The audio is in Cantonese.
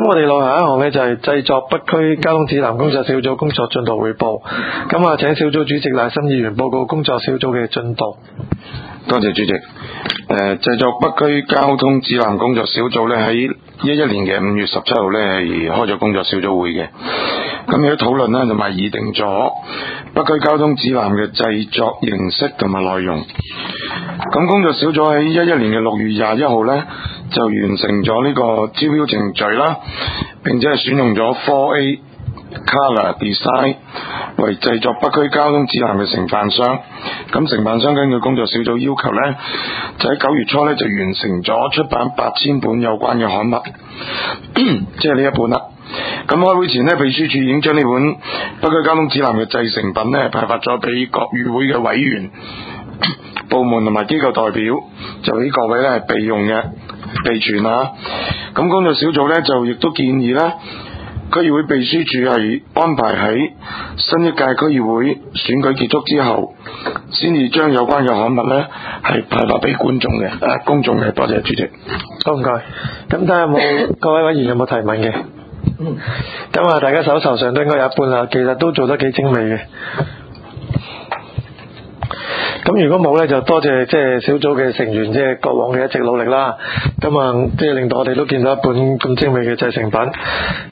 我哋落下一項呢，就係製作北區交通指南工作小組工作進度匯報。咁啊，請小組主席賴森議員報告工作小組嘅進度。 多謝主席。製作北區交通指南工作小組呢，喺2011年嘅5月17號呢，係開咗工作小組會嘅。咁喺討論呢，同埋擬定咗北區交通指南嘅製作形式同埋內容。咁工作小組喺2011年嘅6月21號呢，就完成咗呢個招標程序啦，並且係選用咗 4A Color Design 為製作北區交通指南嘅承辦商。咁承辦商根據工作小組要求呢，就喺9月初呢，就完成咗出版8000本有關嘅刊物，即係呢一本啦。咁開會前呢，秘書處已經將呢本北區交通指南嘅製成品呢，派發咗俾各與會嘅委員、部門同埋機構代表，就俾各位呢係備用嘅備存啊。咁工作小組呢，就亦都建議呢，區議會秘書處係安排喺新一屆區議會選舉結束之後，先至將有關嘅刊物呢係派發俾公眾嘅。多謝主席。 好，唔該。咁睇下有冇各位委員有冇提問嘅？咁啊，大家手頭上都應該有一半啦，其實都做得幾精美嘅。咁如果冇呢，就多謝即係小組嘅成員，即係過往嘅一直努力啦。咁啊，即係令到我哋都見到一本咁精美嘅製成品。